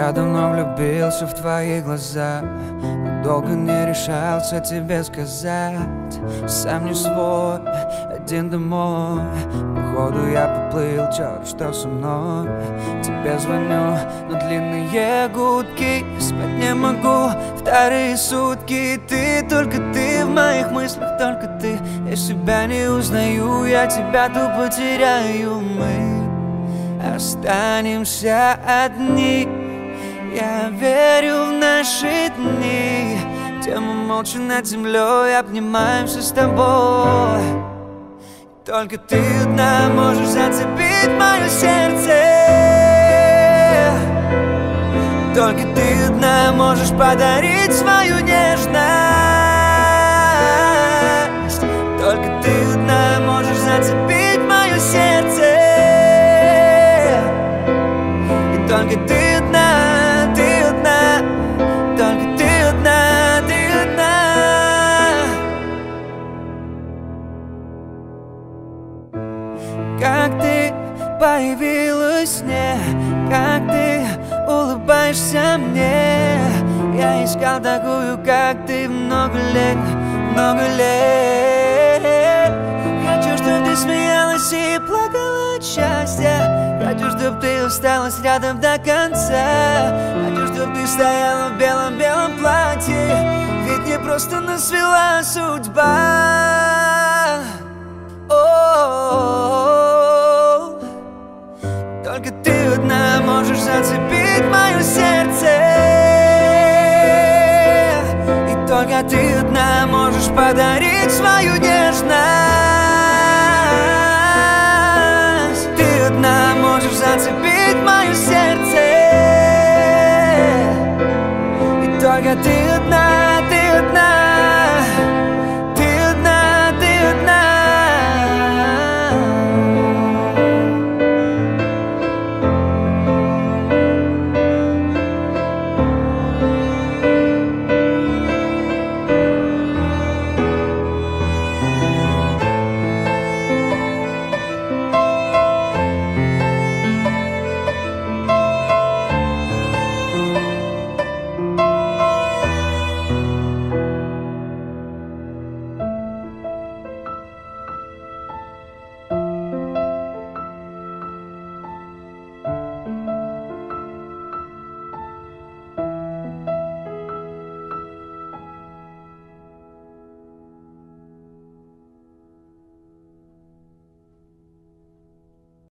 Я давно влюбился в твои глаза, но долго не решался тебе сказать. Сам не свой, один домой. Походу я поплыл, черт, что со мной. Тебе звоню, но длинные гудки. Спать не могу вторые сутки. Ты, только ты в моих мыслях, только ты. Я себя не узнаю, я тебя тупо теряю. Мы останемся одни. Я верю в наши дни, где мы молча над землей обнимаемся с тобой. Только ты одна можешь зацепить мое сердце. Только ты одна можешь подарить свою нежность. Только ты одна можешь зацепить мое сердце. И только ты одна. Как ты появилась мне, как ты улыбаешься мне. Я искал такую, как ты, много лет, много лет. Хочу, чтобы ты смеялась и плакала от счастья. Хочу, чтобы ты осталась рядом до конца. Хочу, чтобы ты стояла в белом-белом платье. Ведь не просто нас свела судьба. Только ты одна можешь зацепить мое сердце. И только ты одна можешь подарить свою нежность. Ты одна можешь зацепить мое сердце. И только ты